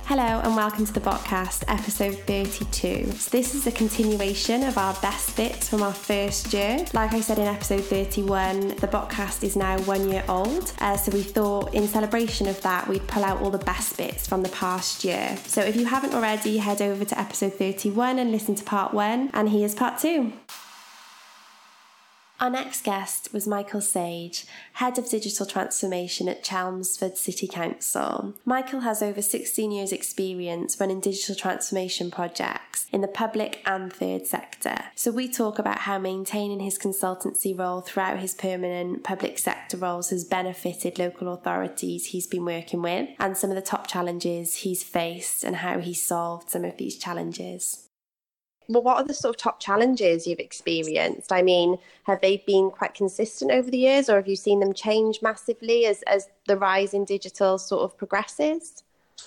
Hello and welcome to the podcast, episode 32. So this is a continuation of our best bits from our first year. Like I said in episode 31, the podcast is now 1 year old. So we thought in celebration of that, we'd pull out all the best bits from the past year. So if you haven't already, head over to episode 31 and listen to part 1. And here's part 2. Our next guest was Michael Sage, Head of Digital Transformation at Chelmsford City Council. Michael has over 16 years' experience running digital transformation projects in the public and third sector. So we talk about how maintaining his consultancy role throughout his permanent public sector roles has benefited local authorities he's been working with, and some of the top challenges he's faced and how he's solved some of these challenges. Well, what are the sort of top challenges you've experienced? I mean, have they been quite consistent over the years, or have you seen them change massively as the rise in digital sort of progresses?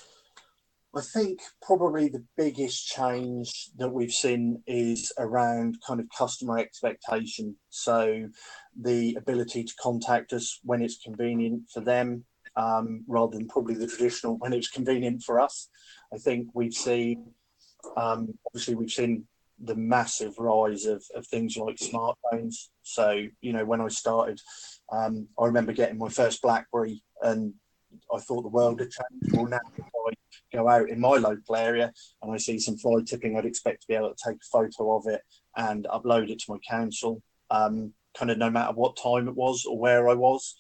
I think probably the biggest change that we've seen is around kind of customer expectation. So the ability to contact us when it's convenient for them, rather than probably the traditional when it's convenient for us. I think we've seen, obviously we've seen the massive rise of things like smartphones. So, you know, when I started, I remember getting my first BlackBerry and I thought the world had changed. Well, now if I go out in my local area and I see some fly tipping, I'd expect to be able to take a photo of it and upload it to my council, kind of no matter what time it was or where I was.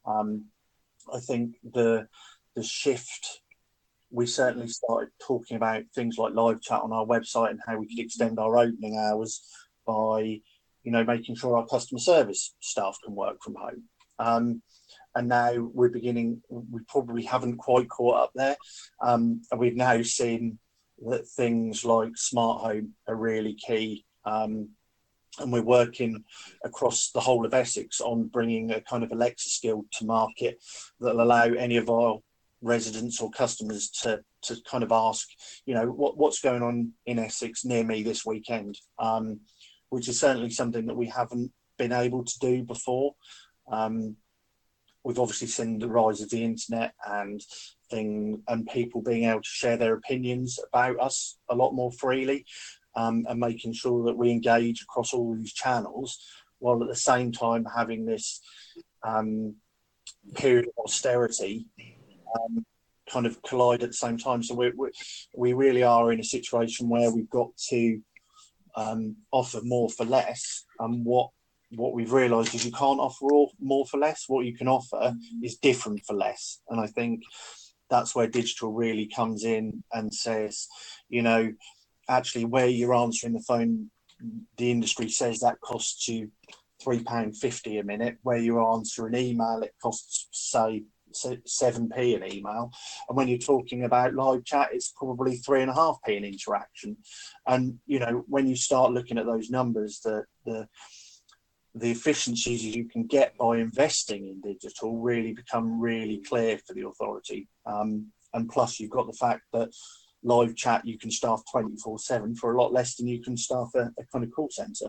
I think the shift, we certainly started talking about things like live chat on our website and how we could extend our opening hours by, you know, making sure our customer service staff can work from home. And now we're beginning, we probably haven't quite caught up there. And we've now seen that things like smart home are really key. And we're working across the whole of Essex on bringing a kind of Alexa skill to market that'll allow any of our residents or customers to kind of ask, you know, what's going on in Essex near me this weekend, which is certainly something that we haven't been able to do before. We've obviously seen the rise of the internet and people being able to share their opinions about us a lot more freely, and making sure that we engage across all these channels, while at the same time having this period of austerity kind of collide at the same time. So we really are in a situation where we've got to offer more for less. And what we've realised is you can't offer more for less. What you can offer is different for less. And I think that's where digital really comes in and says, you know, actually where you're answering the phone, the industry says that costs you £3.50 a minute. Where you answer an email, it costs, say, 7p an email, and when you're talking about live chat, it's probably 3.5p an interaction. And you know, when you start looking at those numbers, the efficiencies you can get by investing in digital really become really clear for the authority. And plus, you've got the fact that live chat you can staff 24/7 for a lot less than you can staff a kind of call centre.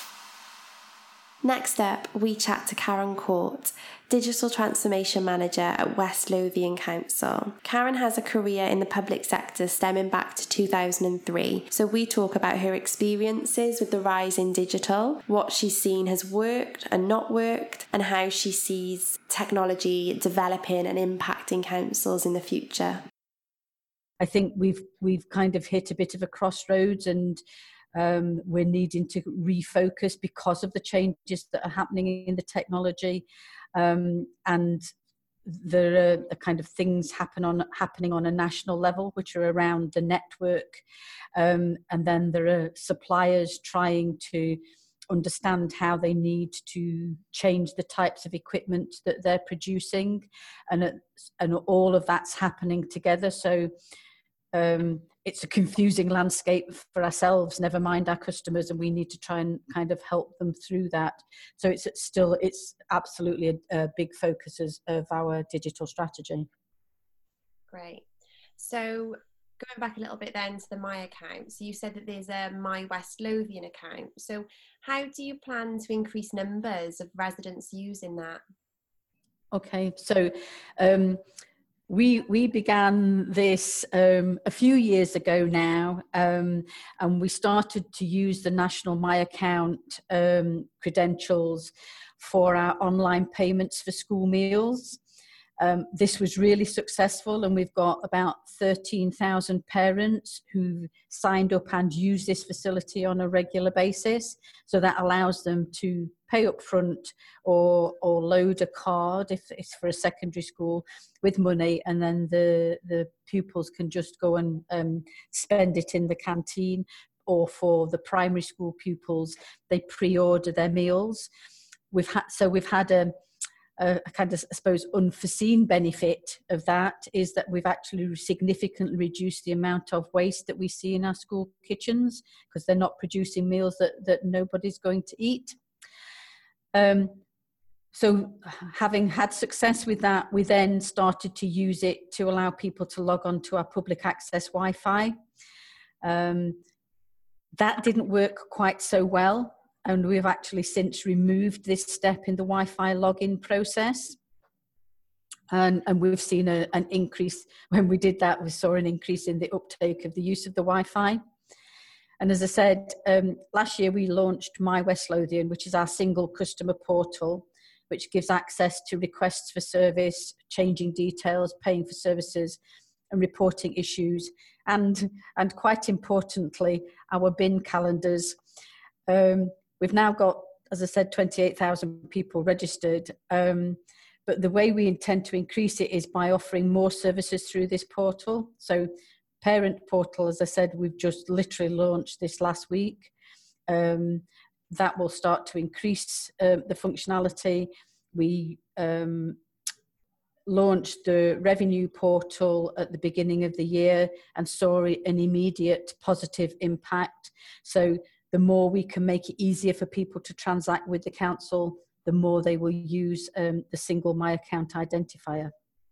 Next up, we chat to Karen Court, Digital Transformation Manager at West Lothian Council. Karen has a career in the public sector stemming back to 2003, so we talk about her experiences with the rise in digital, what she's seen has worked and not worked, and how she sees technology developing and impacting councils in the future. I think we've kind of hit a bit of a crossroads, and we're needing to refocus because of the changes that are happening in the technology, and there are kind of things happening on a national level which are around the network, and then there are suppliers trying to understand how they need to change the types of equipment that they're producing, and all of that's happening together. So it's a confusing landscape for ourselves, never mind our customers, and we need to try and kind of help them through that. So it's absolutely a big focus of our digital strategy. Great. So going back a little bit then to the My account, so you said that there's a My West Lothian account. So how do you plan to increase numbers of residents using that? Okay, so we began this a few years ago now, and we started to use the National My Account credentials for our online payments for school meals. This was really successful, and we've got about 13,000 parents who signed up and use this facility on a regular basis. So that allows them to pay up front or load a card if it's for a secondary school with money, and then the pupils can just go and spend it in the canteen. Or for the primary school pupils, they pre-order their meals. We've had a kind of, I suppose, unforeseen benefit of that is that we've actually significantly reduced the amount of waste that we see in our school kitchens, because they're not producing meals that nobody's going to eat. So having had success with that, we then started to use it to allow people to log on to our public access Wi-Fi. That didn't work quite so well, and we've actually since removed this step in the Wi-Fi login process. And we've seen an increase. When we did that, we saw an increase in the uptake of the use of the Wi-Fi. And as I said, last year we launched My West Lothian, which is our single customer portal, which gives access to requests for service, changing details, paying for services, and reporting issues. And quite importantly, our bin calendars. We've now got, as I said, 28,000 people registered. But the way we intend to increase it is by offering more services through this portal. So parent portal, as I said, we've just literally launched this last week. That will start to increase the functionality. We launched the revenue portal at the beginning of the year and saw an immediate positive impact. So the more we can make it easier for people to transact with the council, the more they will use the single My Account identifier.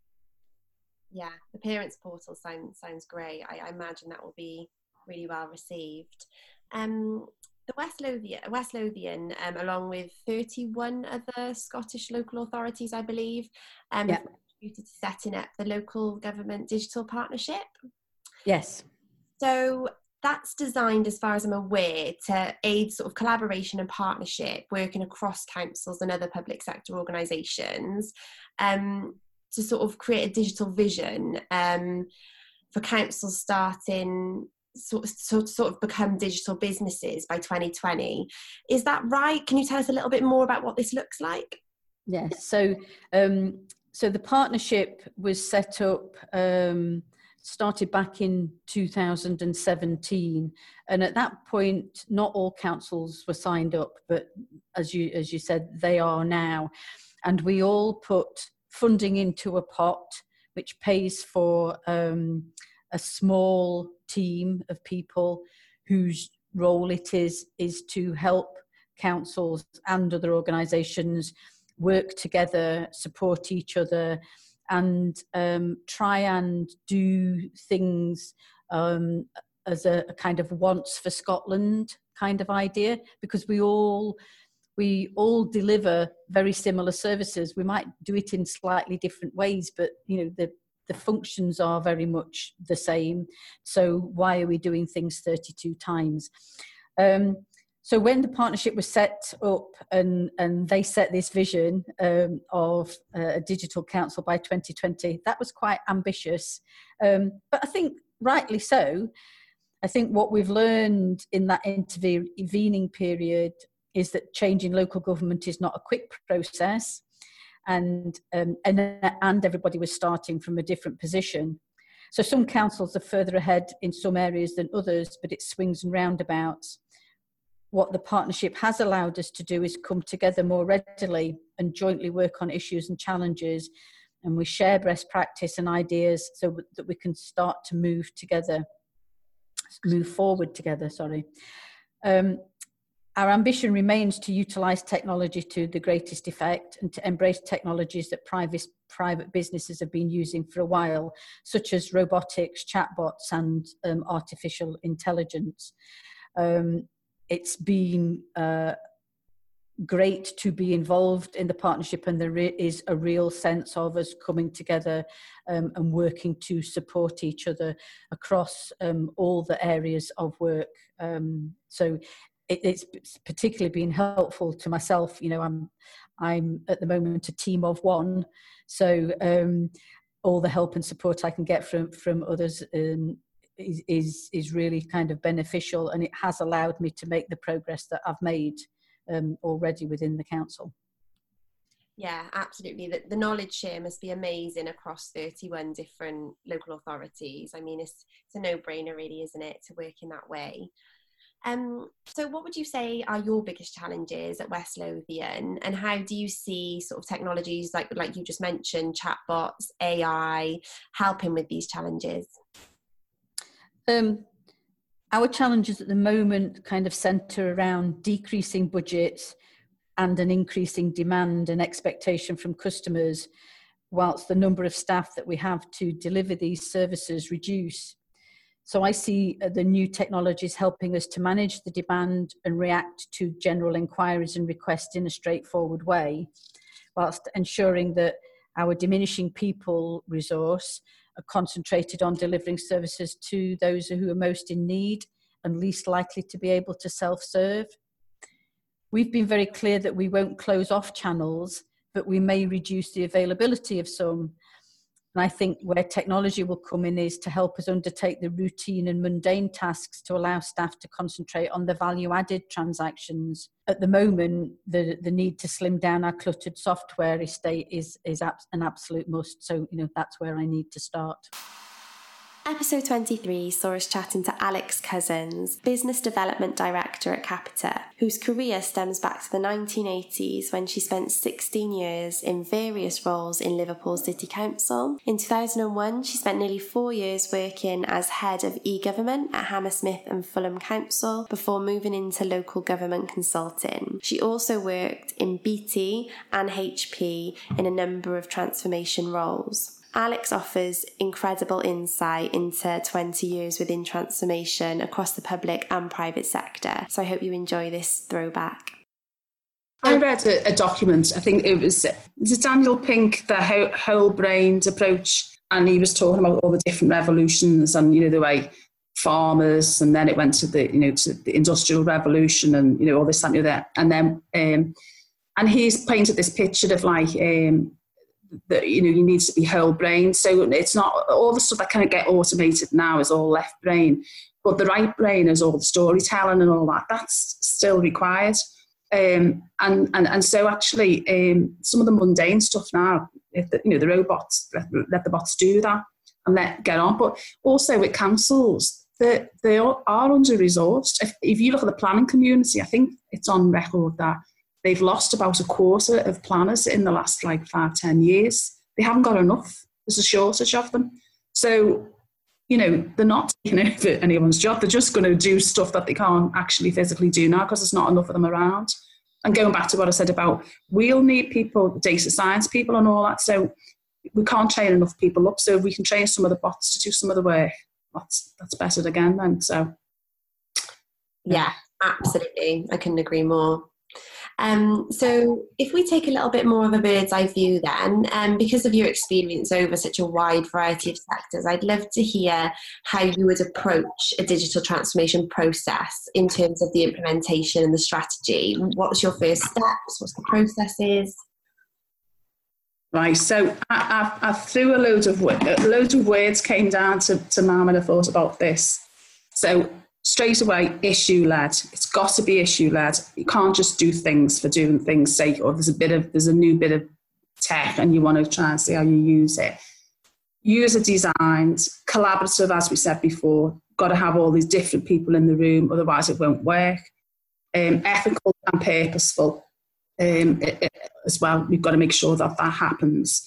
Yeah, the parents portal sounds great. I imagine that will be really well received. The West Lothian, along with 31 other Scottish local authorities, I believe, contributed to setting up the local government digital partnership. Yes. So that's designed, as far as I'm aware, to aid sort of collaboration and partnership, working across councils and other public sector organisations, to sort of create a digital vision for councils starting sort of become digital businesses by 2020. Is that right? Can you tell us a little bit more about what this looks like? Yes. So the partnership was set up. Started back in 2017, and at that point not all councils were signed up, but as you said, they are now, and we all put funding into a pot which pays for a small team of people whose role it is to help councils and other organisations work together, support each other, and try and do things as a kind of once for Scotland kind of idea, because we all deliver very similar services. We might do it in slightly different ways, but the functions are very much the same. So why are we doing things 32 times? So when the partnership was set up and they set this vision of a digital council by 2020, that was quite ambitious. But I think rightly so. I think what we've learned in that intervening period is that changing local government is not a quick process, and everybody was starting from a different position. So some councils are further ahead in some areas than others, but it swings and roundabouts. What the partnership has allowed us to do is come together more readily and jointly work on issues and challenges, and we share best practice and ideas so that we can start to move forward together. Our ambition remains to utilise technology to the greatest effect and to embrace technologies that private businesses have been using for a while, such as robotics, chatbots and artificial intelligence. It's been great to be involved in the partnership, and there is a real sense of us coming together and working to support each other across all the areas of work. So it's particularly been helpful to myself. You know, I'm at the moment a team of one, so all the help and support I can get from others is really kind of beneficial, and it has allowed me to make the progress that I've made already within the council. Yeah, absolutely. The knowledge share must be amazing across 31 different local authorities. I mean, it's a no-brainer really, isn't it, to work in that way. So what would you say are your biggest challenges at West Lothian, and how do you see sort of technologies like you just mentioned, chatbots, AI, helping with these challenges? Our challenges at the moment kind of centre around decreasing budgets and an increasing demand and expectation from customers, whilst the number of staff that we have to deliver these services reduce. So I see the new technologies helping us to manage the demand and react to general inquiries and requests in a straightforward way, whilst ensuring that our diminishing people resource are concentrated on delivering services to those who are most in need and least likely to be able to self-serve. We've been very clear that we won't close off channels, but we may reduce the availability of some. And I think where technology will come in is to help us undertake the routine and mundane tasks to allow staff to concentrate on the value-added transactions. At the moment, the need to slim down our cluttered software estate is an absolute must. So, you know, that's where I need to start. Episode 23 saw us chatting to Alex Cousins, Business Development Director at Capita, whose career stems back to the 1980s when she spent 16 years in various roles in Liverpool City Council. In 2001, she spent nearly 4 years working as Head of E-Government at Hammersmith and Fulham Council before moving into local government consulting. She also worked in BT and HP in a number of transformation roles. Alex offers incredible insight into 20 years within transformation across the public and private sector. So I hope you enjoy this throwback. I read a document, I think it was Daniel Pink, the whole-brained approach, and he was talking about all the different revolutions and, you know, the way farmers, and then it went to the industrial revolution and, you know, all this, that and the other. And then, and he's painted this picture of like, that, you know, you need to be whole brain. So it's not all the stuff that kind of get automated now is all left brain, but the right brain is all the storytelling and all that. That's still required. And so actually, some of the mundane stuff now, the robots, let the bots do that and get on. But also with councils, they are under-resourced. If you look at the planning community, I think it's on record that they've lost about a quarter of planners in the last 5-10 years. They haven't got enough. There's a shortage of them. So, you know, they're not taking over anyone's job. They're just going to do stuff that they can't actually physically do now because there's not enough of them around. And going back to what I said about, we'll need people, data science people and all that. So we can't train enough people up. So if we can train some of the bots to do some of the work, that's better again then. So yeah, absolutely. I couldn't agree more. So if we take a little bit more of a bird's eye view then, because of your experience over such a wide variety of sectors, I'd love to hear how you would approach a digital transformation process in terms of the implementation and the strategy. What's your first steps? What's the processes? Right, so I threw a load of words came down to Mum and I thought about this. So straight away, issue-led. It's got to be issue-led. You can't just do things for doing things' sake, or there's a new bit of tech and you want to try and see how you use it. User-designed, collaborative, as we said before. Got to have all these different people in the room, otherwise it won't work. Ethical and purposeful as well. We've got to make sure that happens.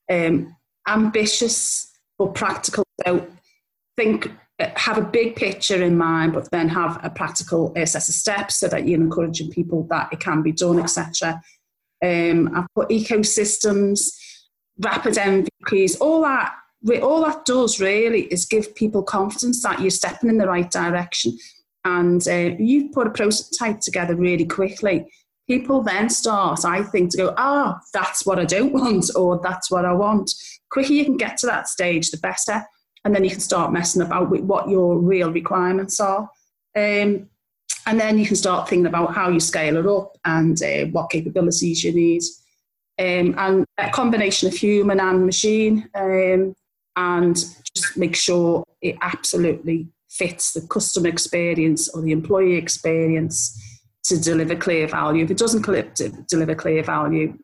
Ambitious but practical. So have a big picture in mind, but then have a practical set of steps so that you're encouraging people that it can be done, etc. I've put ecosystems, rapid MVPs, all that does really is give people confidence that you're stepping in the right direction. And you put a prototype together really quickly. people then start, I think, to go, that's what I don't want, or that's what I want. The quicker you can get to that stage, the better. And then you can start messing about with what your real requirements are. And then you can start thinking about how you scale it up and what capabilities you need. And a combination of human and machine, and just make sure it absolutely fits the customer experience or the employee experience to deliver clear value. If it doesn't deliver clear value,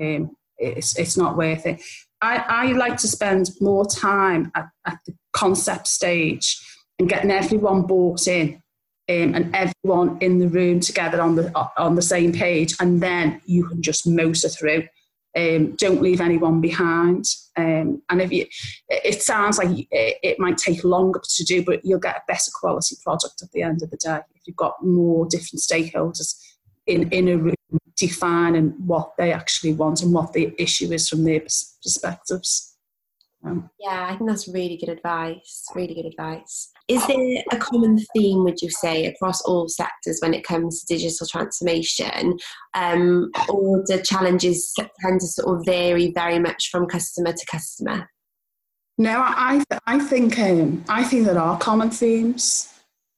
it's not worth it. I like to spend more time at the concept stage and getting everyone bought in, and everyone in the room together on the same page, and then you can just motor through. Don't leave anyone behind. And it sounds like it might take longer to do, but you'll get a better quality product at the end of the day if you've got more different stakeholders in a room defining what they actually want and what the issue is from their perspectives. Yeah, I think that's really good advice. Really good advice. Is there a common theme, would you say, across all sectors when it comes to digital transformation, or the challenges tend to sort of vary very much from customer to customer? No, I think there are common themes.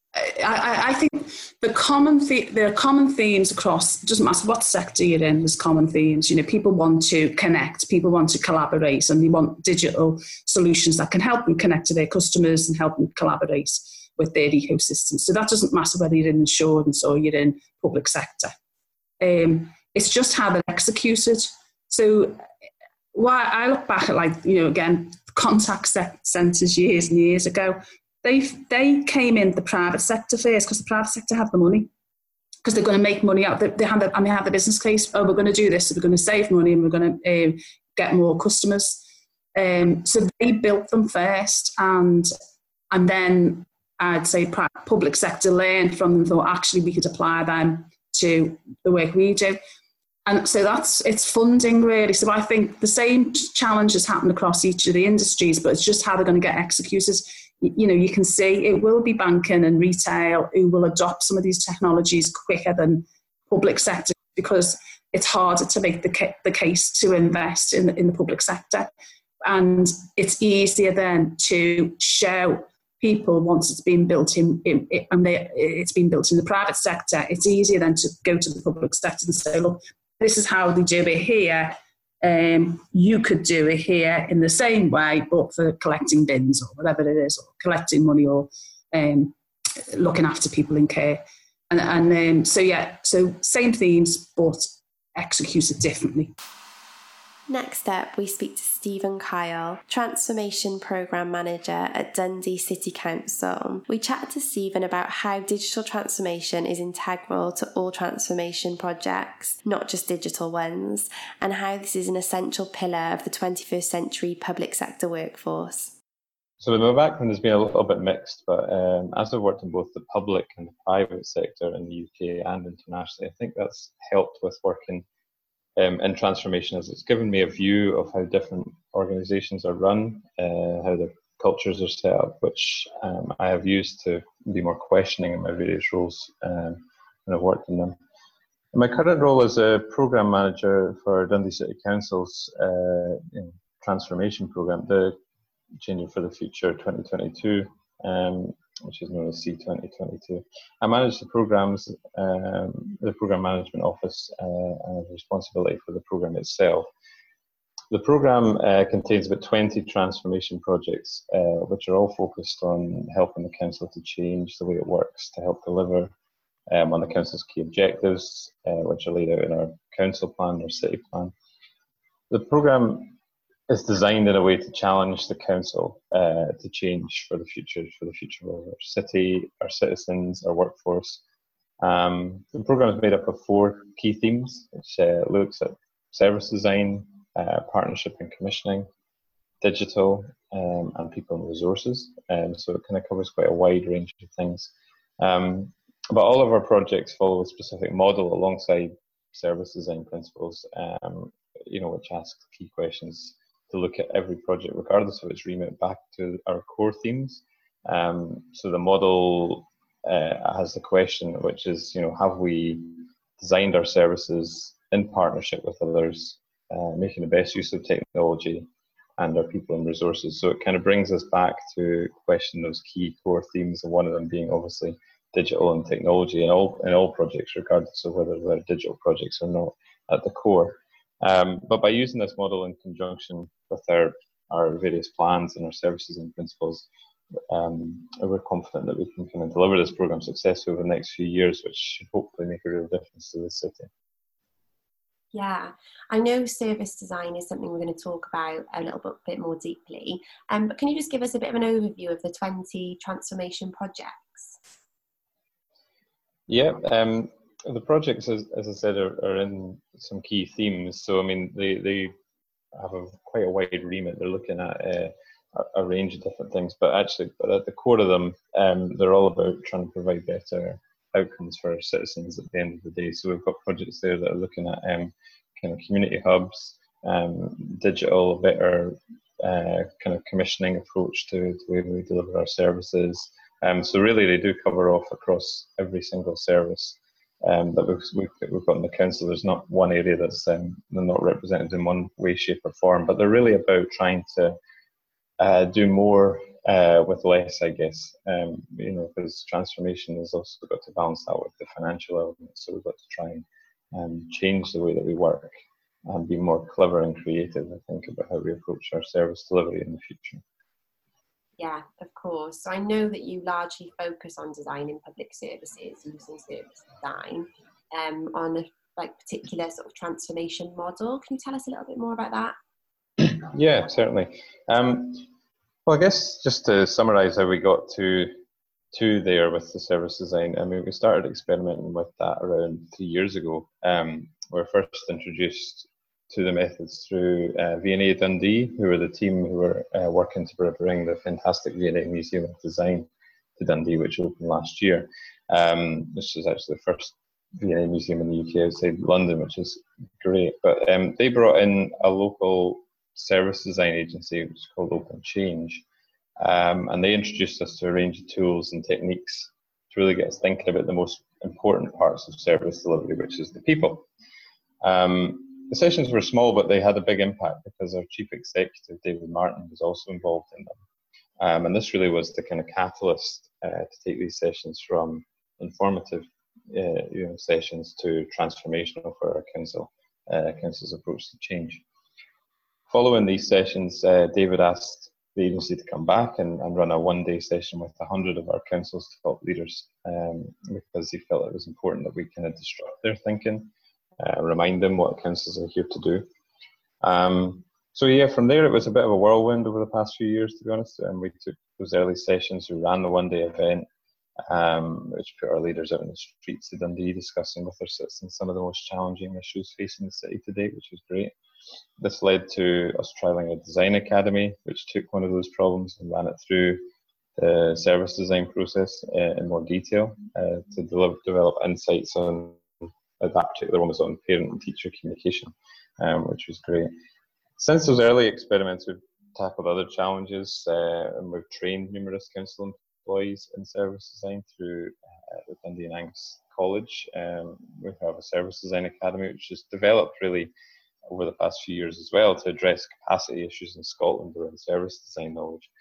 I think there are common themes across. It doesn't matter what sector you're in. There's common themes. People want to connect, people want to collaborate, and they want digital solutions that can help them connect to their customers and help them collaborate with their ecosystem. So that doesn't matter whether you're in insurance or you're in public sector. It's just how they're executed. So why I look back at, again, contact centres years and years ago. They came in the private sector first because the private sector have the money, because they're going to make money out. They have the business case. We're going to do this. So we're going to save money and we're going to get more customers. So they built them first, and then I'd say public sector learned from them. Thought actually we could apply them to the work we do. And so it's funding really. So I think the same challenges happen across each of the industries, but it's just how they're going to get executed. You can see it will be banking and retail who will adopt some of these technologies quicker than public sector, because it's harder to make the case to invest in the public sector. And it's easier then to show people once it's been built it's been built in the private sector. It's easier then to go to the public sector and say, look, this is how they do it here. You could do it here in the same way, but for collecting bins or whatever it is, or collecting money, or looking after people in care. So same themes, but executed differently. Next up, we speak to Stephen Kyle, Transformation Programme Manager at Dundee City Council. We chatted to Stephen about how digital transformation is integral to all transformation projects, not just digital ones, and how this is an essential pillar of the 21st century public sector workforce. So my background has been a little bit mixed, but as I've worked in both the public and the private sector in the UK and internationally, I think that's helped with working in transformation, as it's given me a view of how different organisations are run, how their cultures are set up, which I have used to be more questioning in my various roles when I've worked in them. In my current role as a programme manager for Dundee City Council's transformation programme, the Changing for the Future 2022, which is known as C2022. I manage the programmes, the programme management office, and have responsibility for the programme itself. The programme contains about 20 transformation projects, which are all focused on helping the council to change the way it works, to help deliver on the council's key objectives, which are laid out in our council plan, our city plan. The programme is designed in a way to challenge the council to change for the future of our city, our citizens, our workforce. The programme is made up of 4 key themes, which looks at service design, partnership and commissioning, digital, and people and resources. So it kind of covers quite a wide range of things. But all of our projects follow a specific model alongside service design principles, which ask key questions to look at every project, regardless of its remit, back to our core themes. So the model has the question, which is, have we designed our services in partnership with others, making the best use of technology and our people and resources. So it kind of brings us back to question those key core themes, and one of them being obviously digital and technology in all projects, regardless of whether they're digital projects or not, at the core. But by using this model in conjunction with our various plans and our services and principles, we're confident that we can kind of deliver this program successfully over the next few years, which should hopefully make a real difference to the city. Yeah, I know service design is something we're going to talk about a little bit more deeply. But can you just give us a bit of an overview of the 20 transformation projects? Yeah, the projects, as I said, are in some key themes. So, I mean, they have quite a wide remit. They're looking at a range of different things, but at the core of them, they're all about trying to provide better outcomes for our citizens at the end of the day. So we've got projects there that are looking at kind of community hubs, digital, better kind of commissioning approach to the way we deliver our services. So really they do cover off across every single service that we've got in the council. There's not one area that's they're not represented in one way, shape or form, but they're really about trying to do more with less, I guess, because transformation has also got to balance that with the financial elements. So we've got to try and change the way that we work and be more clever and creative, I think, about how we approach our service delivery in the future. Yeah, of course. So I know that you largely focus on designing public services, using service design on a particular sort of transformation model. Can you tell us a little bit more about that? Yeah, certainly. Well, I guess just to summarise how we got to there with the service design, I mean, we started experimenting with that around 3 years ago. We were first introduced to the methods through V&A Dundee, who were the team who were working to bring the fantastic V&A Museum of Design to Dundee, which opened last year. This was actually the first V&A museum in the UK outside London, which is great. But they brought in a local service design agency, which is called Open Change, and they introduced us to a range of tools and techniques to really get us thinking about the most important parts of service delivery, which is the people. The sessions were small, but they had a big impact because our chief executive, David Martin, was also involved in them. And this really was the kind of catalyst to take these sessions from informative sessions to transformational for our council's approach to change. Following these sessions, David asked the agency to come back and run a one-day session with 100 of our council's top leaders, because he felt it was important that we kind of disrupt their thinking, remind them what councils are here to do. So yeah, from there it was a bit of a whirlwind over the past few years, to be honest. And we took those early sessions, we ran the one-day event, which put our leaders out in the streets of Dundee discussing with their citizens some of the most challenging issues facing the city today, which was great. This led to us trialling a design academy, which took one of those problems and ran it through the service design process in more detail to develop insights on that particular one was on parent and teacher communication, which was great. Since those early experiments, we've tackled other challenges and we've trained numerous council employees in service design through the Dundee and Angus College. We have a service design academy which has developed really over the past few years as well to address capacity issues in Scotland around service design knowledge.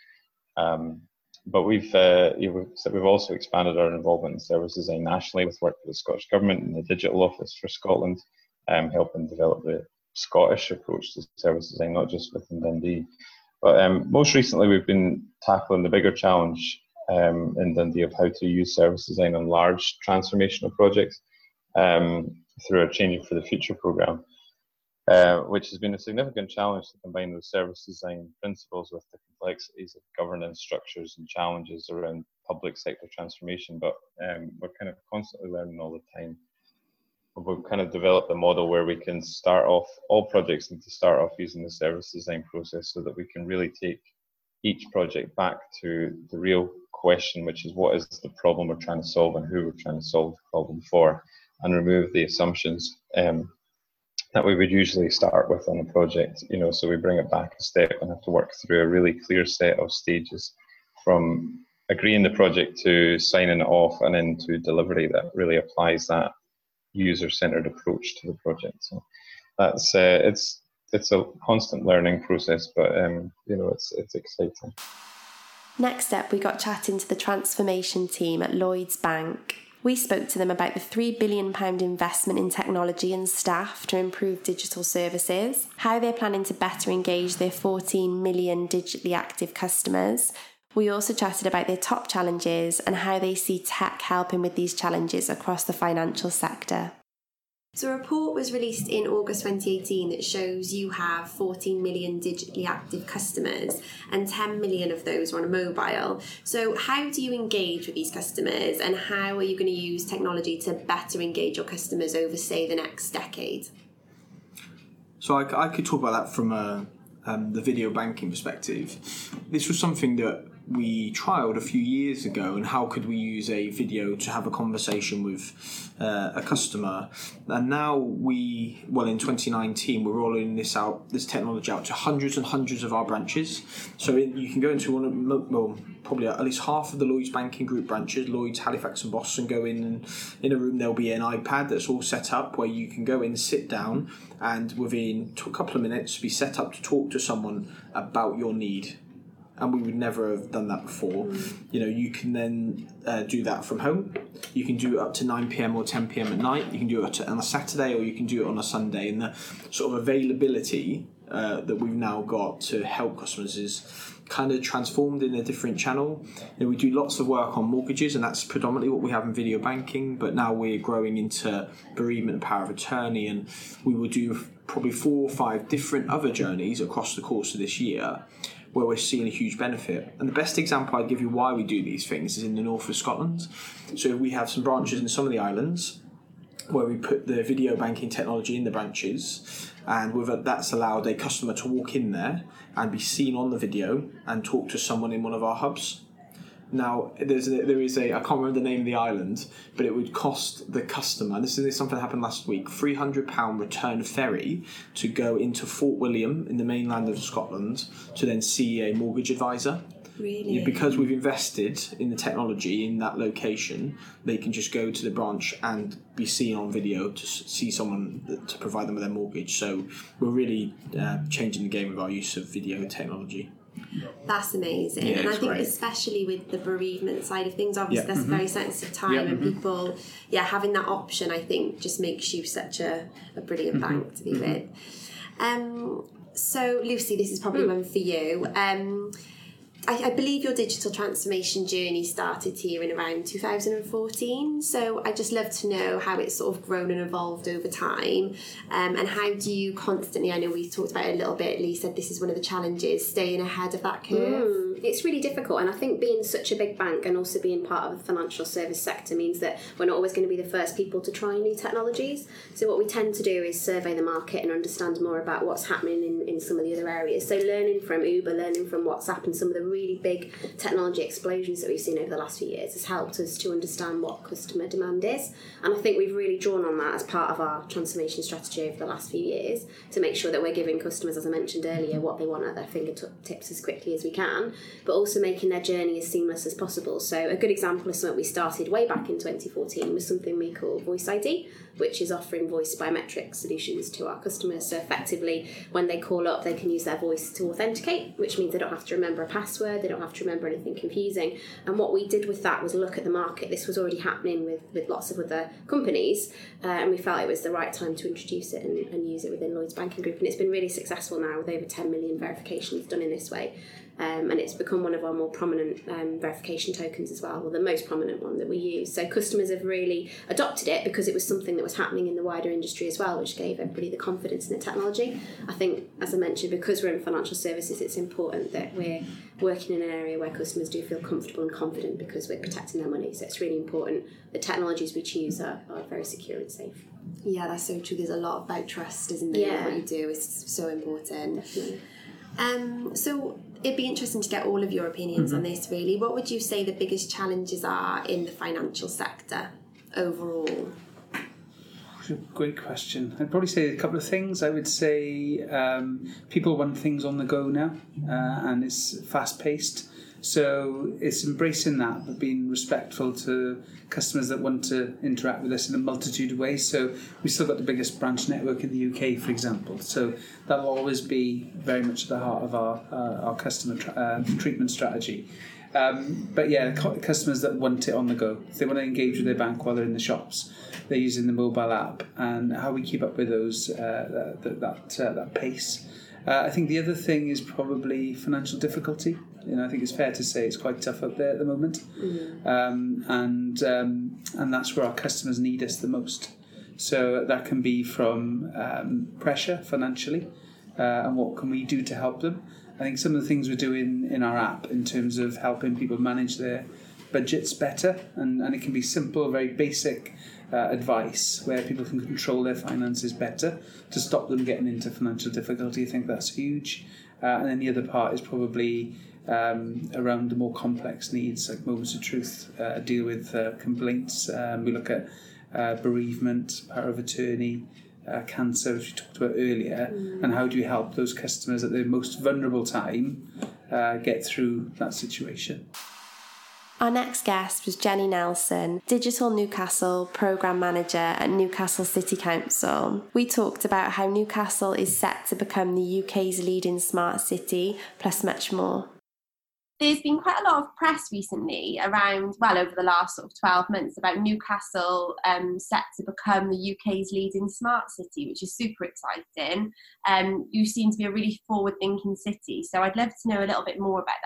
But we've also expanded our involvement in service design nationally with work with the Scottish Government and the Digital Office for Scotland, helping develop the Scottish approach to service design, not just within Dundee. But most recently, we've been tackling the bigger challenge in Dundee of how to use service design on large transformational projects through our Changing for the Future programme. Which has been a significant challenge to combine those service design principles with the complexities of governance structures and challenges around public sector transformation. But we're kind of constantly learning all the time. We've kind of developed a model where we can all projects need to start off using the service design process so that we can really take each project back to the real question, which is what is the problem we're trying to solve and who we're trying to solve the problem for, and remove the assumptions that we would usually start with on a project, so we bring it back a step and have to work through a really clear set of stages from agreeing the project to signing it off and then to delivery that really applies that user-centered approach to the project. So that's it's a constant learning process, but it's exciting. Next up, we got chatting to the transformation team at Lloyds Bank. We spoke to them about the £3 billion investment in technology and staff to improve digital services, how they're planning to better engage their 14 million digitally active customers. We also chatted about their top challenges and how they see tech helping with these challenges across the financial sector. So a report was released in August 2018 that shows you have 14 million digitally active customers and 10 million of those are on a mobile. So how do you engage with these customers, and how are you going to use technology to better engage your customers over, say, the next decade? So I could talk about that from the video banking perspective. This was something that we trialled a few years ago, and how could we use a video to have a conversation with a customer. And now in 2019, we're rolling this technology out to hundreds and hundreds of our branches. So you can go into probably at least half of the Lloyds Banking Group branches, Lloyds, Halifax and Boston, go in, and in a room there'll be an iPad that's all set up where you can go in, sit down, and within a couple of minutes be set up to talk to someone about your need. And we would never have done that before. You can then do that from home. You can do it up to 9 p.m. or 10 p.m. at night. You can do it on a Saturday, or you can do it on a Sunday. And the sort of availability that we've now got to help customers is kind of transformed in a different channel. We do lots of work on mortgages, and that's predominantly what we have in video banking. But now we're growing into bereavement and power of attorney, and we will do probably 4 or 5 different other journeys across the course of this year, where we're seeing a huge benefit. And the best example I'd give you why we do these things is in the north of Scotland. So we have some branches in some of the islands where we put the video banking technology in the branches, and that's allowed a customer to walk in there and be seen on the video and talk to someone in one of our hubs. Now, there is I can't remember the name of the island, but it would cost the customer, and this is something that happened last week, £300 return ferry to go into Fort William in the mainland of Scotland to then see a mortgage advisor. Really? Because we've invested in the technology in that location, they can just go to the branch and be seen on video to see someone to provide them with their mortgage. So we're really changing the game with our use of video technology. That's amazing. Yeah, and I think great. Especially with the bereavement side of things, obviously that's a very sensitive time, and people having that option, I think, just makes you such a brilliant bank to be with. So Lucy, this is probably one for you. I believe your digital transformation journey started here in around 2014, so I'd just love to know how it's sort of grown and evolved over time, and how do you constantly, I know we talked about it a little bit, Lee said this is one of the challenges, staying ahead of that curve. It's really difficult, and I think being such a big bank and also being part of the financial service sector means that we're not always going to be the first people to try new technologies. So what we tend to do is survey the market and understand more about what's happening in some of the other areas. So learning from Uber, learning from WhatsApp and some of the really big technology explosions that we've seen over the last few years has helped us to understand what customer demand is. And I think we've really drawn on that as part of our transformation strategy over the last few years to make sure that we're giving customers, as I mentioned earlier, what they want at their fingertips as quickly as we can, but also making their journey as seamless as possible. So a good example of something we started way back in 2014 was something we call Voice ID, which is offering voice biometric solutions to our customers. So effectively, when they call up, they can use their voice to authenticate, which means they don't have to remember a password, they don't have to remember anything confusing. And what we did with that was look at the market. This was already happening with lots of other companies, and we felt it was the right time to introduce it and use it within Lloyds Banking Group. And it's been really successful now with over 10 million verifications done in this way. And it's become one of our more prominent verification tokens as well, or the most prominent one that we use. So customers have really adopted it because it was something that was happening in the wider industry as well, which gave everybody the confidence in the technology. I think, as I mentioned, because we're in financial services, it's important that we're working in an area where customers do feel comfortable and confident because we're protecting their money. So it's really important the technologies we choose are very secure and safe. Yeah, that's so true. There's a lot about trust, isn't there? Yeah. What you do is so important. Definitely. So it'd be interesting to get all of your opinions on this, really. What would you say the biggest challenges are in the financial sector overall? Great question. I'd probably say a couple of things. I would say people want things on the go now, and it's fast-paced. So it's embracing that, but being respectful to customers that want to interact with us in a multitude of ways. So we've still got the biggest branch network in the UK, for example. So that will always be very much at the heart of our customer treatment strategy. But yeah, customers that want it on the go, they want to engage with their bank while they're in the shops, they're using the mobile app, and how we keep up with those that pace. I think the other thing is probably financial difficulty. I think it's fair to say it's quite tough out there at the moment, and that's where our customers need us the most. So that can be from pressure financially, and what can we do to help them. I think some of the things we're doing in our app in terms of helping people manage their budgets better, and it can be simple, very basic advice where people can control their finances better to stop them getting into financial difficulty. I think that's huge. And then the other part is probably around the more complex needs, like Moments of Truth, deal with complaints. We look at bereavement, power of attorney, cancer, which we talked about earlier, and how do you help those customers at their most vulnerable time get through that situation. Our next guest was Jenny Nelson, Digital Newcastle Programme Manager at Newcastle City Council. We talked about how Newcastle is set to become the UK's leading smart city, plus much more. There's been quite a lot of press recently around, over the last sort of 12 months, about Newcastle set to become the UK's leading smart city, which is super exciting. You seem to be a really forward-thinking city, so I'd love to know a little bit more about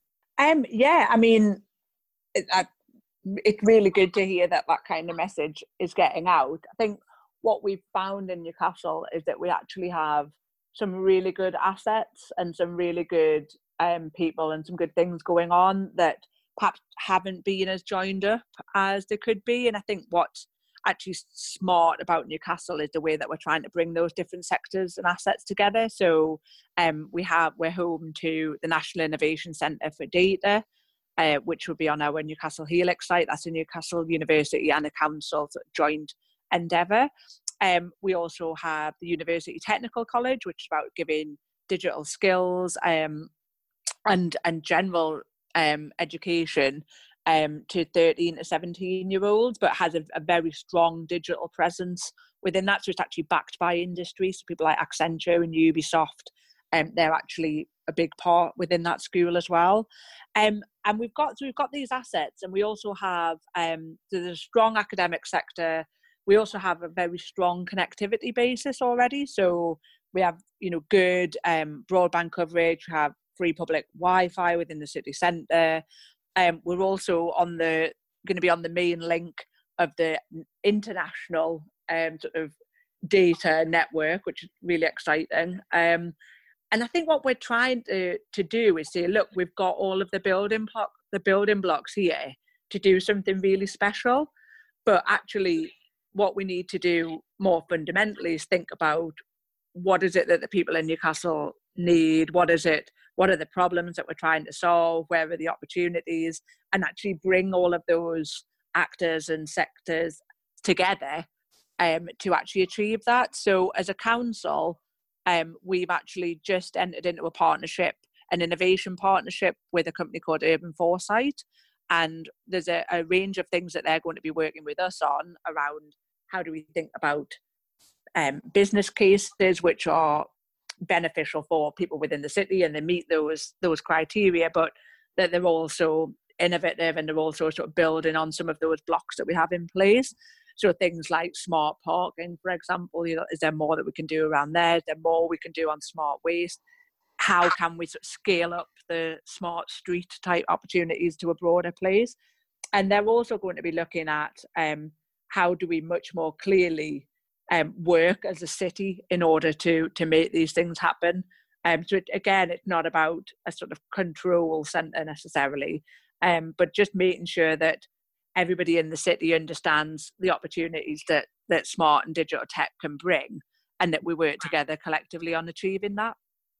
that. It's really good to hear that kind of message is getting out. I think what we've found in Newcastle is that we actually have some really good assets and some really good people and some good things going on that perhaps haven't been as joined up as they could be. And I think what's actually smart about Newcastle is the way that we're trying to bring those different sectors and assets together. So we're home to the National Innovation Centre for Data, which will be on our Newcastle Helix site. That's a Newcastle University and a council joint endeavour. We also have the University Technical College, which is about giving digital skills and general education to 13 to 17-year-olds, but has a very strong digital presence within that. So it's actually backed by industry. So people like Accenture and Ubisoft, they're actually a big part within that school as well. And we've got these assets, and we also have there's a strong academic sector. We also have a very strong connectivity basis already. So we have good broadband coverage. We have free public Wi-Fi within the city centre. We're also going to be on the main link of the international sort of data network, which is really exciting. And I think what we're trying to do is say, look, we've got all of the building blocks here to do something really special. But actually, what we need to do more fundamentally is think about what is it that the people in Newcastle need? What are the problems that we're trying to solve? Where are the opportunities? And actually bring all of those actors and sectors together to actually achieve that. So as a council, we've actually just entered into an innovation partnership with a company called Urban Foresight. And there's a range of things that they're going to be working with us on around how do we think about business cases which are beneficial for people within the city and they meet those criteria, but that they're also innovative and they're also sort of building on some of those blocks that we have in place. So things like smart parking, for example, is there more that we can do around there? Is there more we can do on smart waste? How can we sort of scale up the smart street type opportunities to a broader place? And they're also going to be looking at how do we much more clearly work as a city in order to make these things happen. So again, it's not about a sort of control centre necessarily, but just making sure that everybody in the city understands the opportunities that smart and digital tech can bring, and that we work together collectively on achieving that.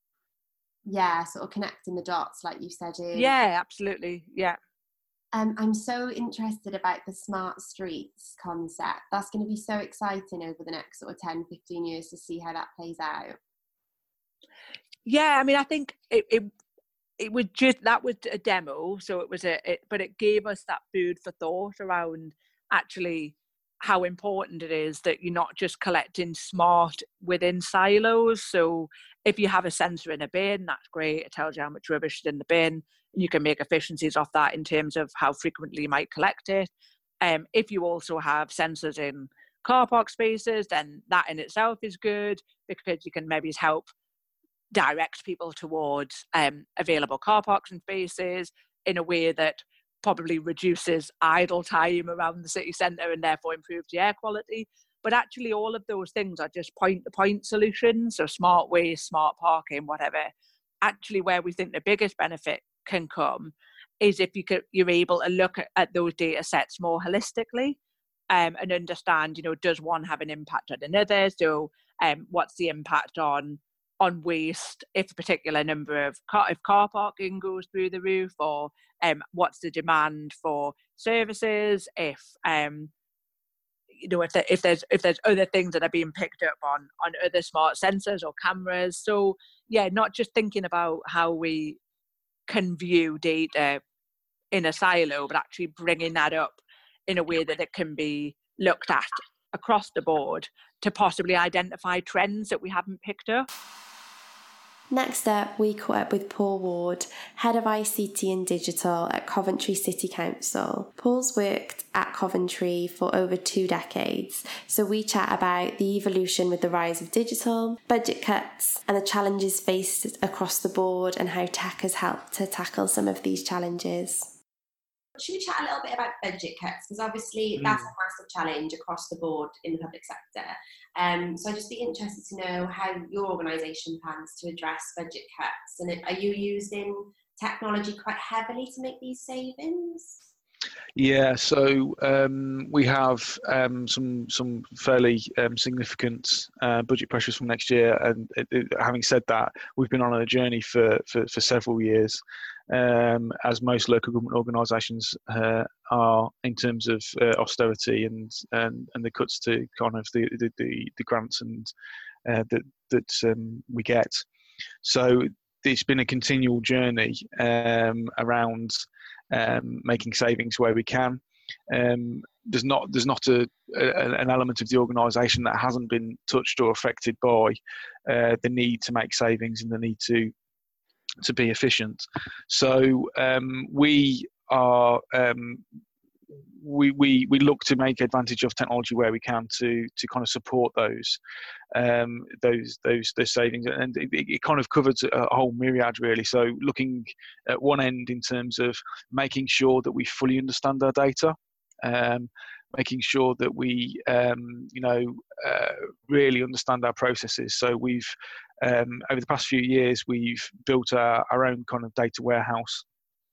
Yeah, sort of connecting the dots, like you said. Yeah, absolutely. Yeah. I'm so interested about the smart streets concept. That's going to be so exciting over the next sort of 10, 15 years to see how that plays out. Yeah, I mean, I think it was a demo, so it was but it gave us that food for thought around actually how important it is that you're not just collecting smart within silos. So if you have a sensor in a bin, that's great. It tells you how much rubbish is in the bin, and you can make efficiencies off that in terms of how frequently you might collect it. If you also have sensors in car park spaces, then that in itself is good, because you can maybe help direct people towards available car parks and spaces in a way that probably reduces idle time around the city centre and therefore improves the air quality. But actually all of those things are just point-to-point solutions, so smart waste, smart parking, whatever. Actually, where we think the biggest benefit can come is if you're able to look at those data sets more holistically, and understand, does one have an impact on another? So what's the impact on waste if a particular number of if car parking goes through the roof, or what's the demand for services if if there's other things that are being picked up on other smart sensors or cameras. So yeah, not just thinking about how we can view data in a silo, but actually bringing that up in a way that it can be looked at across the board to possibly identify trends that we haven't picked up. Next up, we caught up with Paul Ward, Head of ICT and Digital at Coventry City Council. Paul's worked at Coventry for over 2 decades, so we chat about the evolution with the rise of digital, budget cuts, and the challenges faced across the board, and how tech has helped to tackle some of these challenges. Should we chat a little bit about budget cuts? Because obviously that's a massive challenge across the board in the public sector. So I'd just be interested to know how your organisation plans to address budget cuts. And are you using technology quite heavily to make these savings? Yeah, so we have some fairly significant budget pressures from next year, and having said that, we've been on a journey for several years, as most local government organisations are, in terms of austerity and the cuts to kind of the grants and that we get. So it's been a continual journey around making savings where we can. There's not an element of the organisation that hasn't been touched or affected by the need to make savings and the need to be efficient. So we are we look to make advantage of technology where we can to kind of support those savings, and it kind of covers a whole myriad really. So looking at one end in terms of making sure that we fully understand our data, making sure that we really understand our processes. So we've over the past few years we've built our own kind of data warehouse.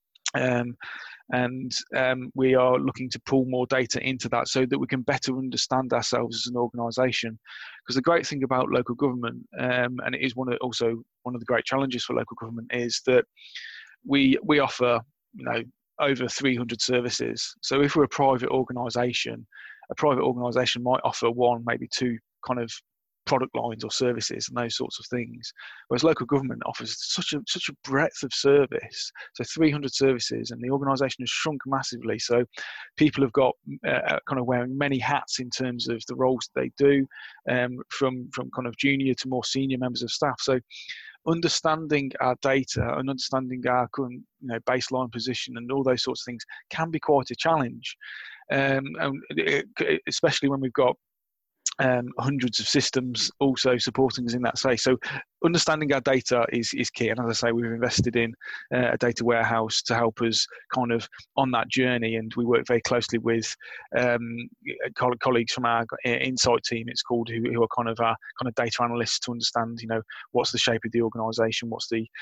And we are looking to pull more data into that so that we can better understand ourselves as an organisation. Because the great thing about local government, and it is one of the great challenges for local government, is that we offer over 300 services. So if we're a private organisation might offer 1, maybe 2 kind of product lines or services and those sorts of things, whereas local government offers such a breadth of service. So 300 services, and the organisation has shrunk massively, so people have got kind of wearing many hats in terms of the roles that they do, from kind of junior to more senior members of staff. So understanding our data and understanding our current baseline position and all those sorts of things can be quite a challenge, especially when we've got hundreds of systems also supporting us in that space. So understanding our data is key, and as I say, we've invested in a data warehouse to help us kind of on that journey, and we work very closely with colleagues from our insight team, it's called, who are kind of our kind of data analysts, to understand what's the shape of the organisation, what's the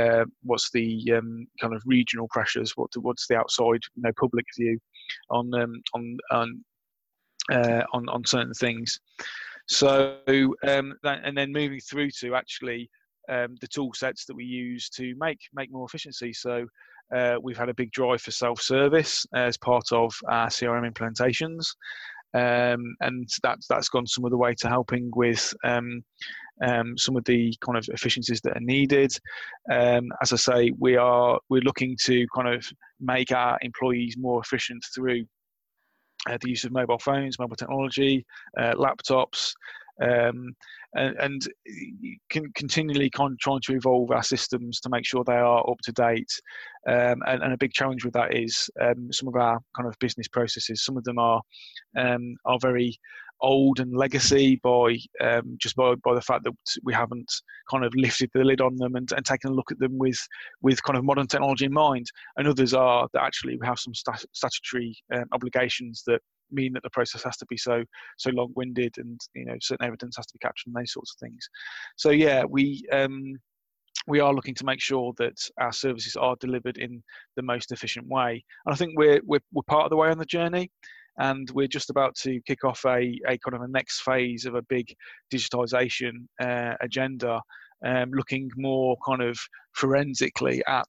kind of regional pressures, what's the outside public view on certain things. So and then moving through to actually the tool sets that we use to make more efficiency. So we've had a big drive for self-service as part of our CRM implementations, and that's gone some of the way to helping with some of the kind of efficiencies that are needed. As I say, we're looking to kind of make our employees more efficient through the use of mobile phones, mobile technology, laptops, and continually trying to evolve our systems to make sure they are up to date. And a big challenge with that is some of our kind of business processes. Some of them are very old and legacy by the fact that we haven't kind of lifted the lid on them and taken a look at them with kind of modern technology in mind. And others are that actually we have some statutory obligations that mean that the process has to be so long-winded, and certain evidence has to be captured and those sorts of things. So yeah, we are looking to make sure that our services are delivered in the most efficient way. And I think we're part of the way on the journey, and we're just about to kick off a kind of a next phase of a big digitisation agenda, looking more kind of forensically at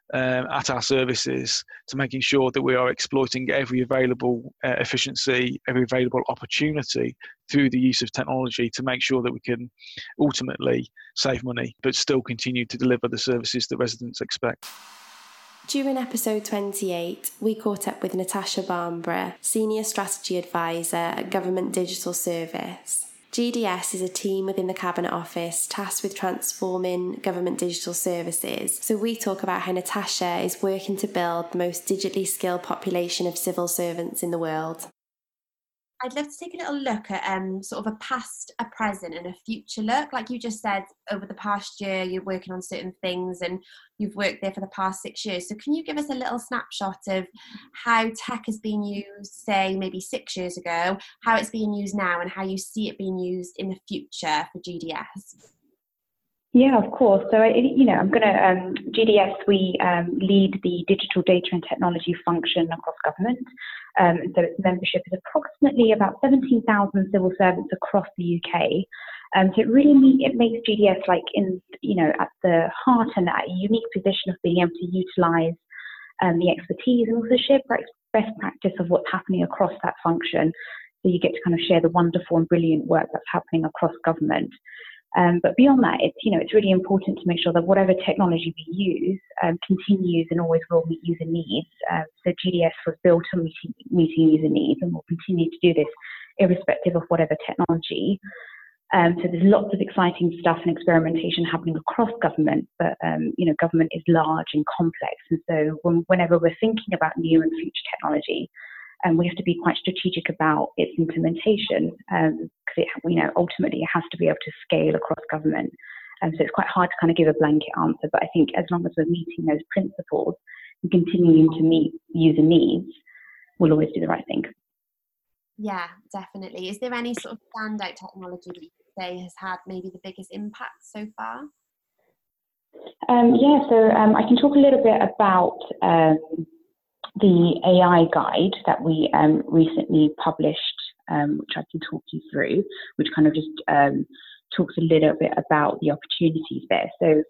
our services, to making sure that we are exploiting every available efficiency, every available opportunity through the use of technology to make sure that we can ultimately save money but still continue to deliver the services that residents expect. During episode 28, we caught up with Natasha Barbara, Senior Strategy Advisor at Government Digital Service. GDS is a team within the Cabinet Office tasked with transforming government digital services. So we talk about how Natasha is working to build the most digitally skilled population of civil servants in the world. I'd love to take a little look at sort of a past, a present and a future look. Like you just said, over the past year, you're working on certain things and you've worked there for the past 6 years. So can you give us a little snapshot of how tech has been used, say, maybe 6 years ago, how it's being used now and how you see it being used in the future for GDS? Yeah, of course. So, I'm going to, GDS, we lead the digital data and technology function across government. So its membership is approximately about 17,000 civil servants across the UK. So it makes GDS at the heart and at a unique position of being able to utilise the expertise and also share best practice of what's happening across that function. So you get to kind of share the wonderful and brilliant work that's happening across government. But beyond that, it's really important to make sure that whatever technology we use continues and always will meet user needs. So GDS was built on meeting user needs and will continue to do this irrespective of whatever technology. So there's lots of exciting stuff and experimentation happening across government, but government is large and complex, and so whenever we're thinking about new and future technology, we have to be quite strategic about its implementation, because ultimately it has to be able to scale across government. So it's quite hard to kind of give a blanket answer, but I think as long as we're meeting those principles and continuing to meet user needs, we'll always do the right thing. Yeah, definitely. Is there any sort of standout technology that you could say has had maybe the biggest impact so far? I can talk a little bit about the AI guide that we recently published, which I can talk you through, which kind of just talks a little bit about the opportunities there. So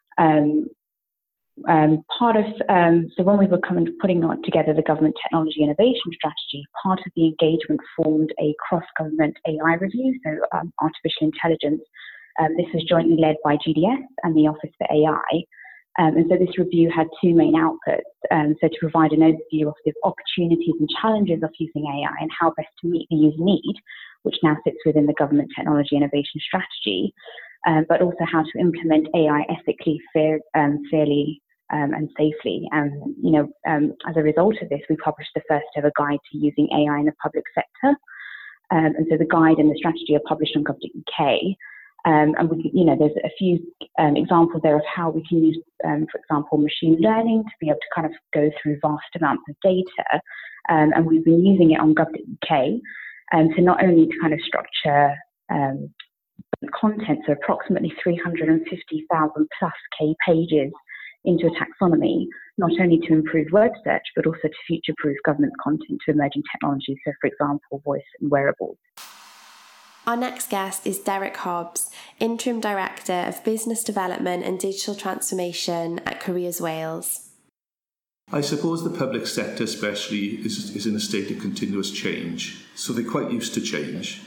when we were putting together the government technology innovation strategy, part of the engagement formed a cross-government AI review, so artificial intelligence. This was jointly led by GDS and the Office for AI. And so this review had two main outputs. So to provide an overview of the opportunities and challenges of using AI and how best to meet the user need, which now sits within the government technology innovation strategy, but also how to implement AI ethically, fairly, and safely. As a result of this, we published the first ever guide to using AI in the public sector. And so the guide and the strategy are published on Gov.uk. And there's a few examples there of how we can use, for example, machine learning to be able to kind of go through vast amounts of data. And we've been using it on Gov.uk to not only to kind of structure content, so approximately 350,000 plus K pages into a taxonomy, not only to improve word search, but also to future-proof government content to emerging technologies, so for example, voice and wearables. Our next guest is Derek Hobbs, Interim Director of Business Development and Digital Transformation at Careers Wales. I suppose the public sector especially is in a state of continuous change, so they're quite used to change.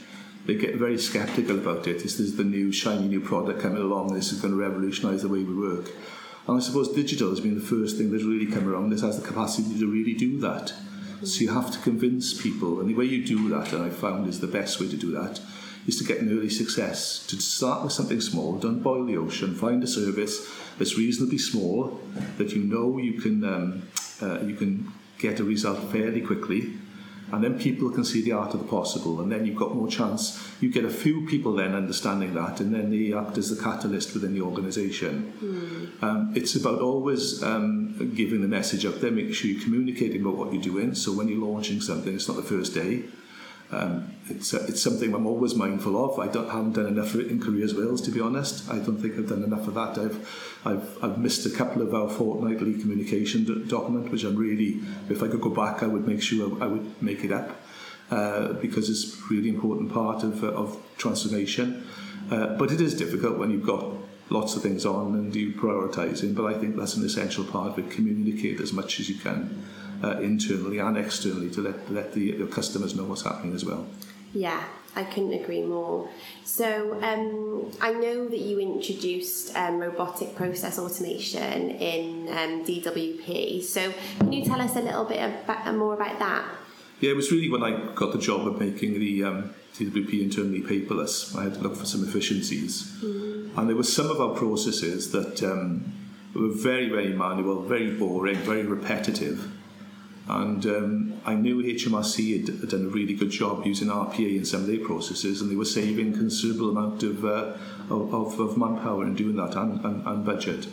they get very sceptical about it. This is the new shiny new product coming along. This is going to revolutionise the way we work. And I suppose digital has been the first thing that's really come around. This has the capacity to really do that. So you have to convince people, and the way you do that, and I found is the best way to do that, is to get an early success. To start with something small, don't boil the ocean, find a service that's reasonably small, that you know you can get a result fairly quickly, and then people can see the art of the possible, and then you've got more chance. You get a few people then understanding that, and then they act as the catalyst within the organisation. It's about always giving the message up there, making sure you're communicating about what you're doing. So when you're launching something, it's not the first day. It's something I'm always mindful of. Haven't done enough of it in Careers Wales, to be honest. I don't think I've done enough of that. I've missed a couple of our fortnightly communication document, which I'm really, if I could go back, I would make sure I would make it up, because it's a really important part of transformation. But it is difficult when you've got lots of things on and you're prioritising, but I think that's an essential part of it. Communicate as much as you can. Internally and externally, to let the customers know what's happening as well. Yeah, I couldn't agree more. So I know that you introduced robotic process automation in DWP. So can you tell us a little bit more about that? Yeah, it was really when I got the job of making the DWP internally paperless. I had to look for some efficiencies. And there were some of our processes that were very, very manual, very boring, very repetitive. And I knew HMRC had done a really good job using RPA in some of their processes, and they were saving a considerable amount of manpower in doing that and budget.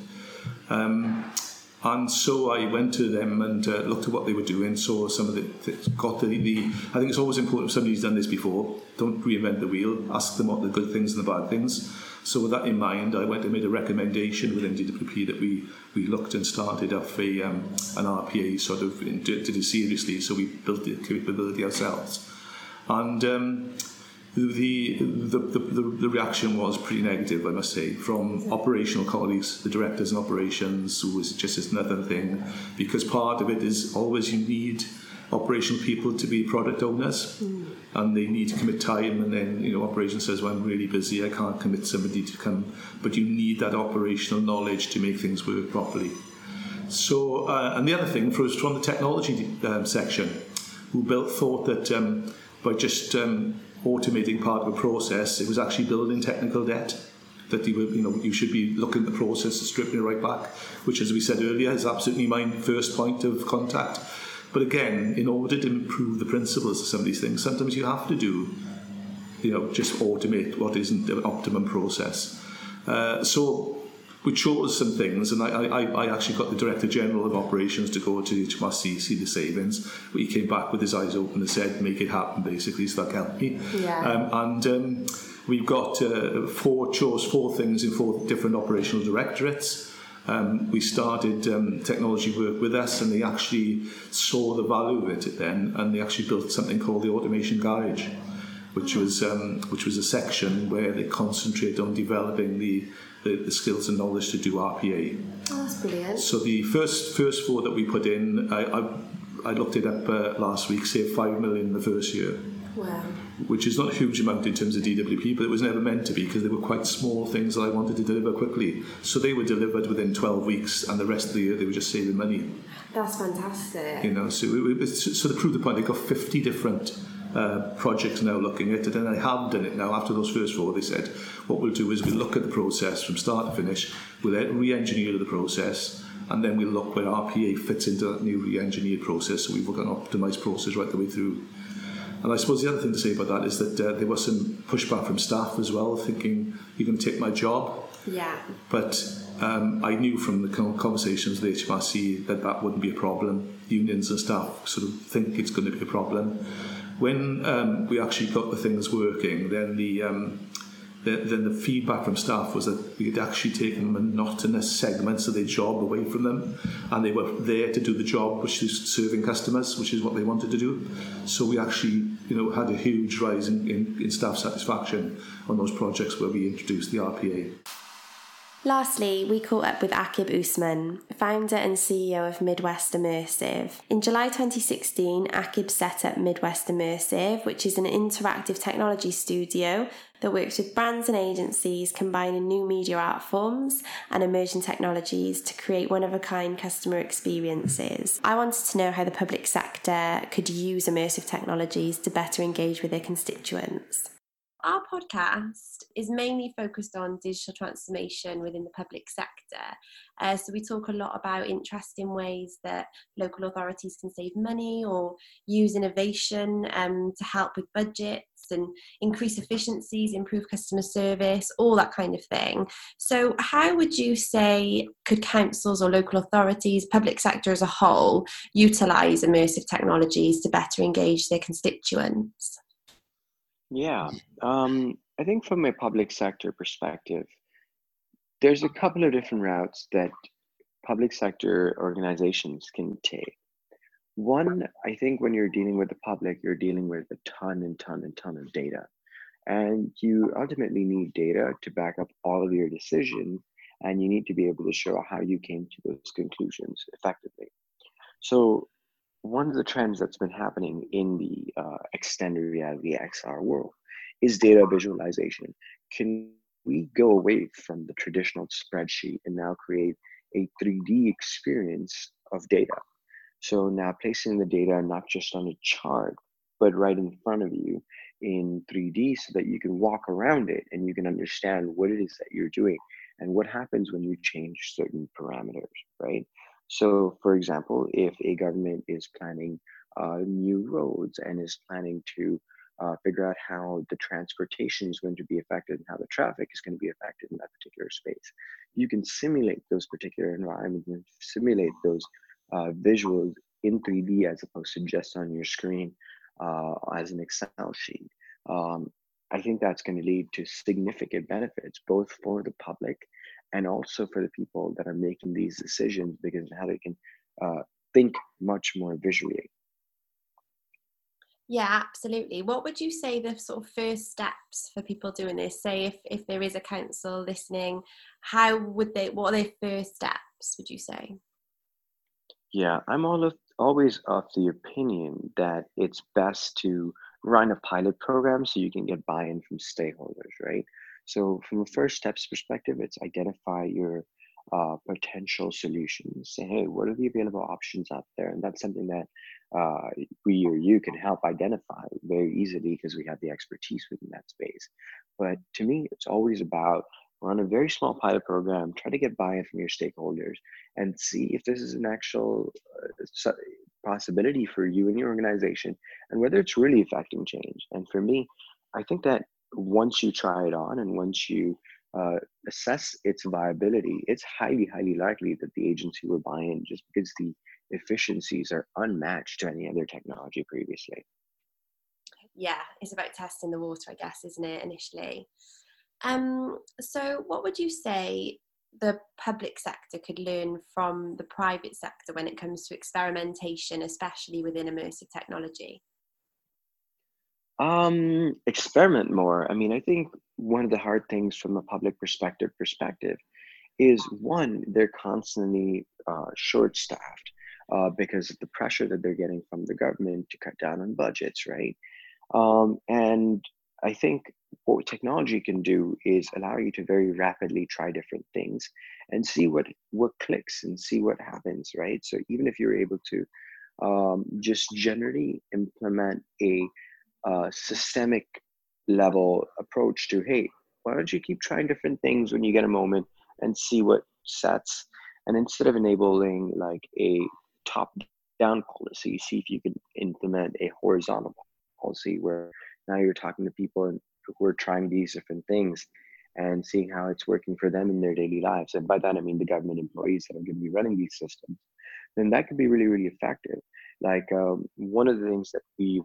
And so I went to them and looked at what they were doing, saw some of the I think it's always important if somebody's done this before, don't reinvent the wheel, ask them what the good things and the bad things. So with that in mind, I went and made a recommendation within DWP that we looked and started off an RPA sort of, did it seriously, so we built the capability ourselves. And the reaction was pretty negative, I must say, from operational colleagues, the directors in operations, who was just another thing, because part of it is always you need operational people to be product owners, and they need to commit time, and then operations says, well, I'm really busy, I can't commit somebody to come, but you need that operational knowledge to make things work properly. So and the other thing was from the technology section, who thought that by just automating part of a process, it was actually building technical debt, that you should be looking at the process and stripping it right back, which, as we said earlier, is absolutely my first point of contact. But again, in order to improve the principles of some of these things, sometimes you have to do, just automate what isn't an optimum process. So we chose some things, and I actually got the Director General of Operations to go to HMRC, see the savings. But he came back with his eyes open and said, make it happen, basically, so that helped me. Yeah. We've got chose four things in 4 different operational directorates. We started technology work with us, and they actually saw the value of it then, and they actually built something called the Automation Garage, which was a section where they concentrate on developing the skills and knowledge to do RPA. Oh, that's brilliant. So the first 4 that we put in, I looked it up last week, saved 5 million in the first year. Wow. Which is not a huge amount in terms of DWP, but it was never meant to be, because they were quite small things that I wanted to deliver quickly. So they were delivered within 12 weeks, and the rest of the year they were just saving money. That's fantastic. So to prove the point, they've got 50 different projects now looking at it, and I have done it now. After those first 4, they said, what we'll do is we'll look at the process from start to finish, we'll re-engineer the process, and then we'll look where RPA fits into that new re-engineered process, so we've got an optimised process right the way through. And I suppose the other thing to say about that is that there was some pushback from staff as well, thinking, you're going to take my job. Yeah. But I knew from the conversations with HMRC that wouldn't be a problem. Unions and staff sort of think it's going to be a problem. When we actually got the things working, then the feedback from staff was that we had actually taken monotonous segments of their job away from them, and they were there to do the job, which is serving customers, which is what they wanted to do. So we actually had a huge rise in staff satisfaction on those projects where we introduced the RPA. Lastly, we caught up with Akib Usman, founder and CEO of Midwest Immersive. In July 2016, Akib set up Midwest Immersive, which is an interactive technology studio that works with brands and agencies combining new media art forms and emerging technologies to create one-of-a-kind customer experiences. I wanted to know how the public sector could use immersive technologies to better engage with their constituents. Our podcast is mainly focused on digital transformation within the public sector. So we talk a lot about interesting ways that local authorities can save money or use innovation to help with budgets and increase efficiencies, improve customer service, all that kind of thing. So how would you say could councils or local authorities, public sector as a whole, utilise immersive technologies to better engage their constituents? Yeah, I think from a public sector perspective, there's a couple of different routes that public sector organizations can take. One, I think when you're dealing with the public, you're dealing with a ton of data. And you ultimately need data to back up all of your decisions, and you need to be able to show how you came to those conclusions effectively. So one of the trends that's been happening in the extended reality XR world is data visualization. Can we go away from the traditional spreadsheet and now create a 3D experience of data? So now placing the data not just on a chart, but right in front of you in 3D so that you can walk around it and you can understand what it is that you're doing and what happens when you change certain parameters, right? So, for example, if a government is planning new roads and is planning to figure out how the transportation is going to be affected and how the traffic is going to be affected in that particular space, you can simulate those particular environments and simulate those visuals in 3D as opposed to just on your screen as an Excel sheet. I think that's going to lead to significant benefits, both for the public and also for the people that are making these decisions, because now they can think much more visually. Yeah, absolutely. What would you say the sort of first steps for people doing this? Say if there is a council listening, what are their first steps, would you say? Yeah, I'm always of the opinion that it's best to run a pilot program so you can get buy-in from stakeholders, right? So from a first steps perspective, it's identify your potential solutions. Say, hey, what are the available options out there? And that's something that we or you can help identify very easily because we have the expertise within that space. But to me, it's always about run a very small pilot program, try to get buy-in from your stakeholders and see if this is an actual possibility for you and your organization and whether it's really affecting change. And for me, I think that once you try it on and once you assess its viability, it's highly likely that the agency will buy in just because the efficiencies are unmatched to any other technology previously. Yeah, it's about testing the water, I guess, isn't it, initially? So what would you say the public sector could learn from the private sector when it comes to experimentation, especially within immersive technology? Experiment more. I mean, I think one of the hard things from a public perspective is one, they're constantly short-staffed because of the pressure that they're getting from the government to cut down on budgets, right? And I think what technology can do is allow you to very rapidly try different things and see what clicks and see what happens, right? So even if you're able to just generally implement a systemic level approach to, hey, why don't you keep trying different things when you get a moment and see what sets, and instead of enabling like a top-down policy, see if you can implement a horizontal policy where now you're talking to people who are trying these different things and seeing how it's working for them in their daily lives. And by that, I mean the government employees that are going to be running these systems. Then that could be really effective. Like one of the things that we've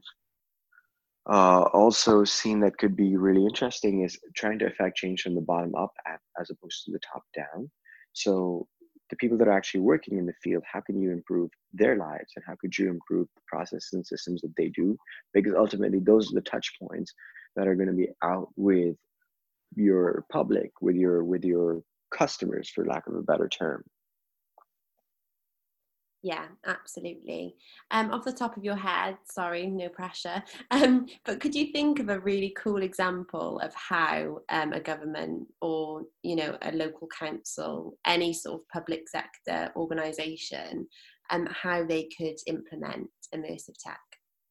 also seen that could be really interesting is trying to affect change from the bottom up as opposed to the top down. So the people that are actually working in the field, how can you improve their lives and how could you improve the processes and systems that they do? Because ultimately those are the touch points that are going to be out with your public, with your customers, for lack of a better term. Yeah, absolutely. Off the top of your head, sorry, no pressure, but could you think of a really cool example of how a government or, you know, a local council, any sort of public sector organisation, how they could implement immersive tech?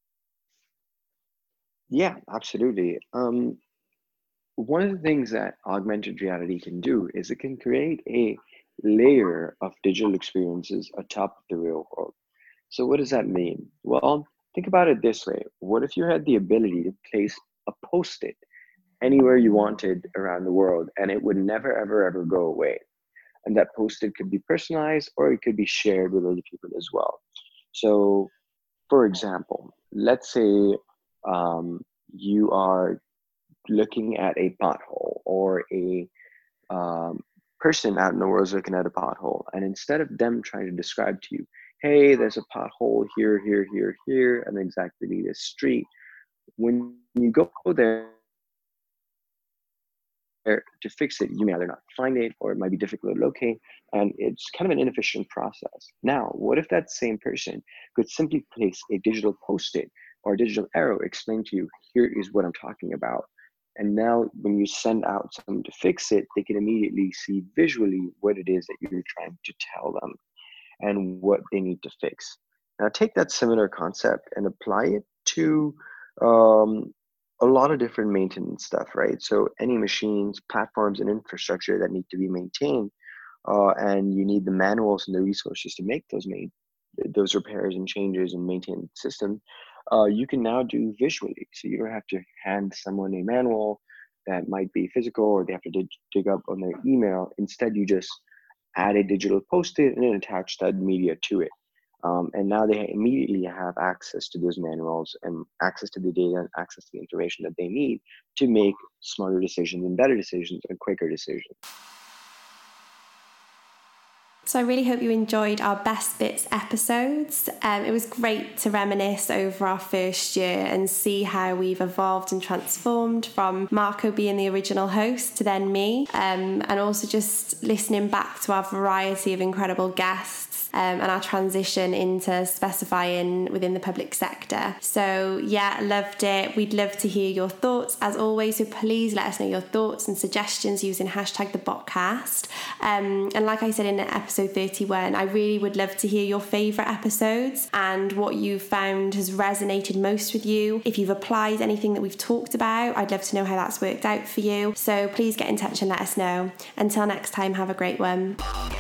Yeah, absolutely. One of the things that augmented reality can do is it can create a layer of digital experiences atop the real world. So what does that mean? Well, think about it this way. What if you had the ability to place a post-it anywhere you wanted around the world, and it would never, ever, ever go away? And that post-it could be personalized, or it could be shared with other people as well. So, for example, let's say you are looking at a pothole, or a person out in the world is looking at a pothole, and instead of them trying to describe to you, hey, there's a pothole here, here, here, here, and exactly this street, when you go there to fix it, you may either not find it, or it might be difficult to locate, and it's kind of an inefficient process. Now, what if that same person could simply place a digital post-it or a digital arrow, explain to you, here is what I'm talking about. And now when you send out someone to fix it, they can immediately see visually what it is that you're trying to tell them and what they need to fix. Now take that similar concept and apply it to a lot of different maintenance stuff, right? So any machines, platforms, and infrastructure that need to be maintained, and you need the manuals and the resources to make those repairs and changes and maintain the system, you can now do visually. So you don't have to hand someone a manual that might be physical, or they have to dig up on their email. Instead, you just add a digital post-it and then attach that media to it. And now they immediately have access to those manuals and access to the data and access to the information that they need to make smarter decisions and better decisions and quicker decisions. So I really hope you enjoyed our Best Bits episodes. It was great to reminisce over our first year and see how we've evolved and transformed, from Marco being the original host to then me, and also just listening back to our variety of incredible guests and our transition into specifying within the public sector. So yeah, loved it. We'd love to hear your thoughts as always, so please let us know your thoughts and suggestions using #TheBotcast. And like I said in episode 31, I really would love to hear your favourite episodes and what you found has resonated most with you. If you've applied anything that we've talked about, I'd love to know how that's worked out for you. So please get in touch and let us know. Until next time, have a great one.